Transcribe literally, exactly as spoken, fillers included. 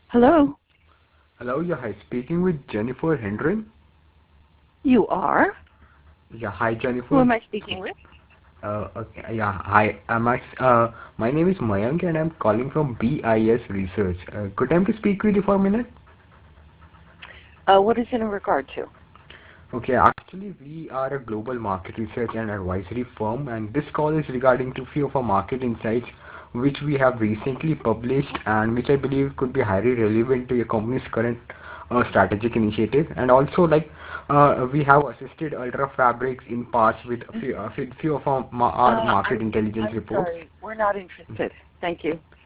Hello, Hello, yeah, hi. Speaking with Jennifer Hendren. you are? Yeah, hi, Who Jennifer. am I speaking with? Uh, okay, yeah, hi. I'm act- uh, my name is Mayank, and I'm calling from B I S Research. Uh, good time to speak with you for a minute. Uh, what is it in regard to? Okay, actually, we are a global market research and advisory firm, and this call is regarding to few of our market insights, which we have recently published and which I believe could be highly relevant to your company's current uh, strategic initiative. And also, like, uh, we have assisted Ultra Fabrics in past with a few, a few few of our, ma- our Uh, market I'm intelligence I'm reports. sorry, we're not interested. Thank you.